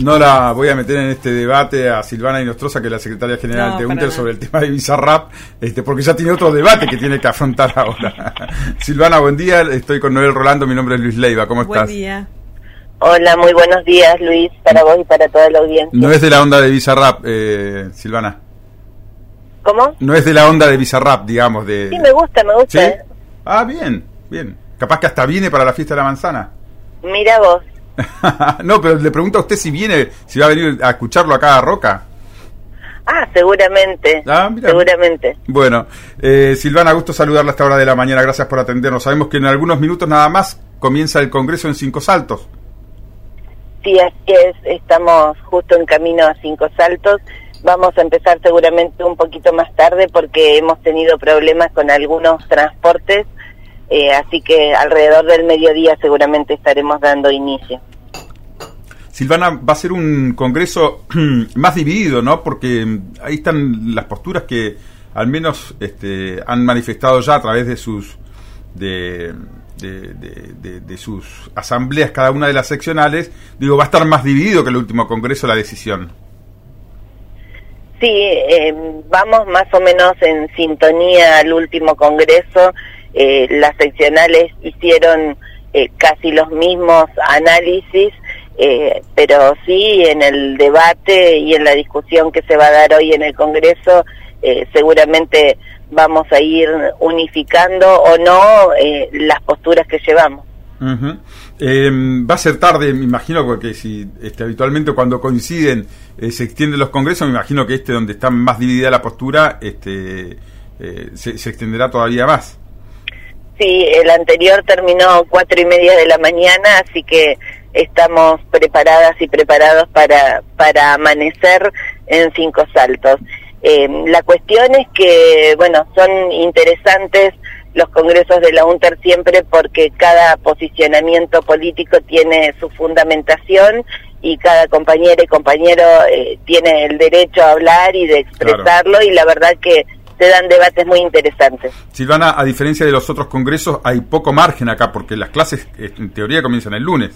No la voy a meter en este debate a Silvana Inostroza, que es la secretaria general de UNTER, sobre el tema de Bizarrap, porque ya tiene otro debate que tiene que afrontar ahora. Silvana, buen día. Estoy con Noel Rolando. Mi nombre es Luis Leiva. ¿Cómo estás? Buen día. Hola, muy buenos días, Luis, para vos y para toda la audiencia. No es de la onda de Bizarrap, Silvana. ¿Cómo? No es de la onda de Bizarrap, digamos. Sí, me gusta. ¿Sí? Ah, bien. Capaz que hasta viene para la fiesta de la manzana. Mira vos. No, pero le pregunto a usted si va a venir a escucharlo acá a Roca. Ah, seguramente. Mira. Seguramente. Bueno, Silvana, gusto saludarla a esta hora de la mañana. Gracias por atendernos. Sabemos que en algunos minutos nada más comienza el Congreso en Cinco Saltos. Sí, así es. Estamos justo en camino a Cinco Saltos. Vamos a empezar seguramente un poquito más tarde porque hemos tenido problemas con algunos transportes. Así que alrededor del mediodía seguramente estaremos dando inicio. Silvana, va a ser un congreso más dividido, ¿no? Porque ahí están las posturas que al menos han manifestado ya a través de sus de sus asambleas, cada una de las seccionales. Digo, va a estar más dividido que el último congreso la decisión. Sí, vamos más o menos en sintonía al último congreso. Las seccionales hicieron casi los mismos análisis, pero sí en el debate y en la discusión que se va a dar hoy en el Congreso, seguramente vamos a ir unificando o no las posturas que llevamos. Uh-huh. Va a ser tarde, me imagino, porque si habitualmente cuando coinciden se extienden los congresos, me imagino que donde está más dividida la postura se extenderá todavía más. Sí, el anterior terminó 4:30 de la mañana, así que estamos preparadas y preparados para amanecer en Cinco Saltos. La cuestión es que, bueno, son interesantes los congresos de la UNTER siempre porque cada posicionamiento político tiene su fundamentación y cada compañera y compañero tiene el derecho a hablar y de expresarlo. Claro. Y la verdad que se dan debates muy interesantes. Silvana, a diferencia de los otros congresos, hay poco margen acá, porque las clases, en teoría, comienzan el lunes.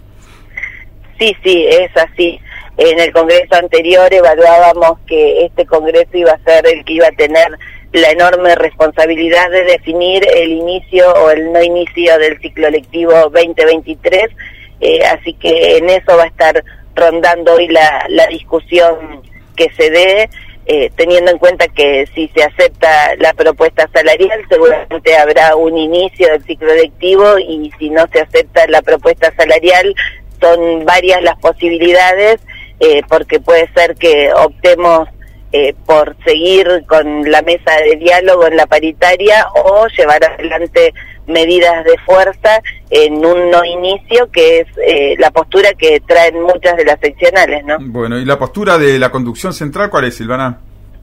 Sí, es así. En el congreso anterior evaluábamos que este congreso iba a ser el que iba a tener la enorme responsabilidad de definir el inicio o el no inicio del ciclo lectivo 2023, así que en eso va a estar rondando hoy la discusión que se dé, teniendo en cuenta que si se acepta la propuesta salarial seguramente habrá un inicio del ciclo lectivo y si no se acepta la propuesta salarial son varias las posibilidades, porque puede ser que optemos por seguir con la mesa de diálogo en la paritaria o llevar adelante medidas de fuerza en un no inicio, que es la postura que traen muchas de las seccionales, ¿no? Bueno, ¿y la postura de la conducción central cuál es, Silvana?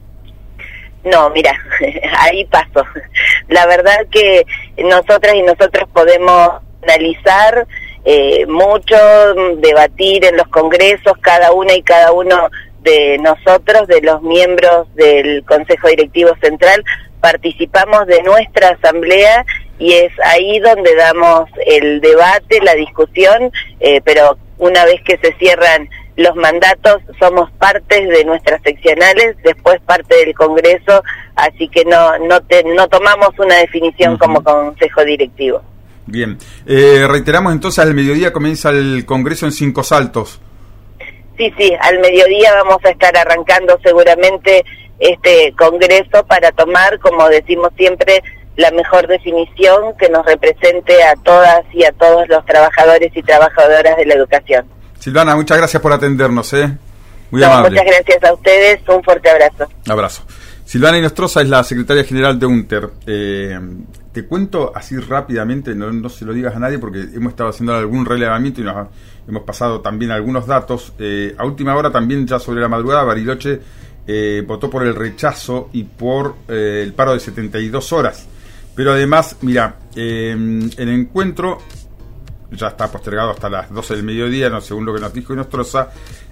No, mira, ahí paso. La verdad que nosotras y nosotros podemos analizar mucho, debatir en los congresos, cada una y cada uno de nosotros, de los miembros del Consejo Directivo Central, participamos de nuestra asamblea y es ahí donde damos el debate, la discusión, pero una vez que se cierran los mandatos somos partes de nuestras seccionales, después parte del Congreso, así que no tomamos una definición uh-huh. como Consejo Directivo. Bien, reiteramos entonces, al mediodía comienza el Congreso en Cinco Saltos. Sí, al mediodía vamos a estar arrancando seguramente este Congreso para tomar, como decimos siempre, la mejor definición que nos represente a todas y a todos los trabajadores y trabajadoras de la educación. Silvana, muchas gracias por atendernos, muy amable. Muchas gracias a ustedes, un fuerte abrazo. Abrazo. Silvana Inostroza es la secretaria general de UNTER. Te cuento así rápidamente, no se lo digas a nadie porque hemos estado haciendo algún relevamiento y nos hemos pasado también algunos datos. A última hora también, ya sobre la madrugada, Bariloche votó por el rechazo y por el paro de 72 horas. Pero además, mira, el encuentro ya está postergado hasta las 12 del mediodía, no, según lo que nos dijo Inostroza.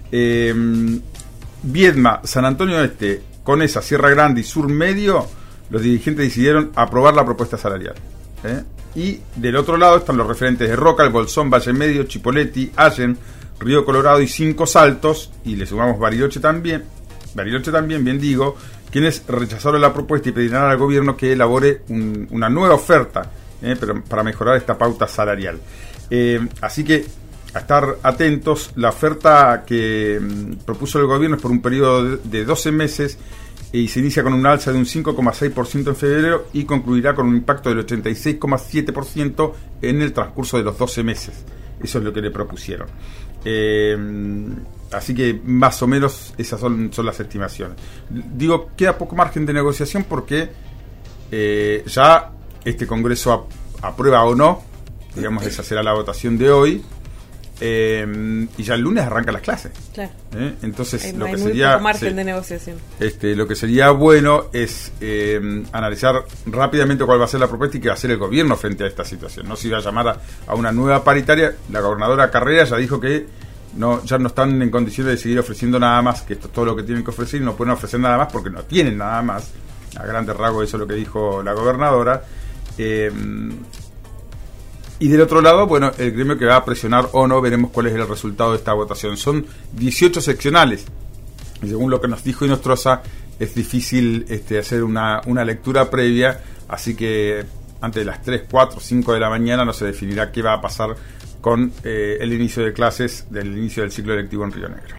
Viedma, San Antonio Este, Conesa, Sierra Grande y Sur Medio, los dirigentes decidieron aprobar la propuesta salarial. Y del otro lado están los referentes de Roca, El Bolsón, Valle Medio, Chipoleti, Allen, Río Colorado y 5 Saltos, y le sumamos Bariloche también, bien digo, quienes rechazaron la propuesta y pedirán al gobierno que elabore una nueva oferta para mejorar esta pauta salarial. Así que a estar atentos. La oferta que propuso el gobierno es por un periodo de 12 meses y se inicia con un alza de un 5,6% en febrero y concluirá con un impacto del 86,7% en el transcurso de los 12 meses. Eso es lo que le propusieron. Así que más o menos esas son las estimaciones. Digo, queda poco margen de negociación porque ya este Congreso aprueba o no, digamos, esa será la votación de hoy. Y ya el lunes arrancan las clases. Claro. Entonces lo que sería poco margen de negociación. Lo que sería bueno es analizar rápidamente cuál va a ser la propuesta y qué va a hacer el gobierno frente a esta situación. No se iba a llamar a una nueva paritaria. La gobernadora Carrera ya dijo que ya no están en condiciones de seguir ofreciendo nada más, que esto es todo lo que tienen que ofrecer y no pueden ofrecer nada más porque no tienen nada más. A grandes rasgos eso es lo que dijo la gobernadora. Y del otro lado, bueno, el gremio que va a presionar o no, veremos cuál es el resultado de esta votación. Son 18 seccionales. Y según lo que nos dijo Inostroza, es difícil hacer una lectura previa, así que antes de las 3, 4, 5 de la mañana no se definirá qué va a pasar con el inicio de clases, del inicio del ciclo electivo en Río Negro.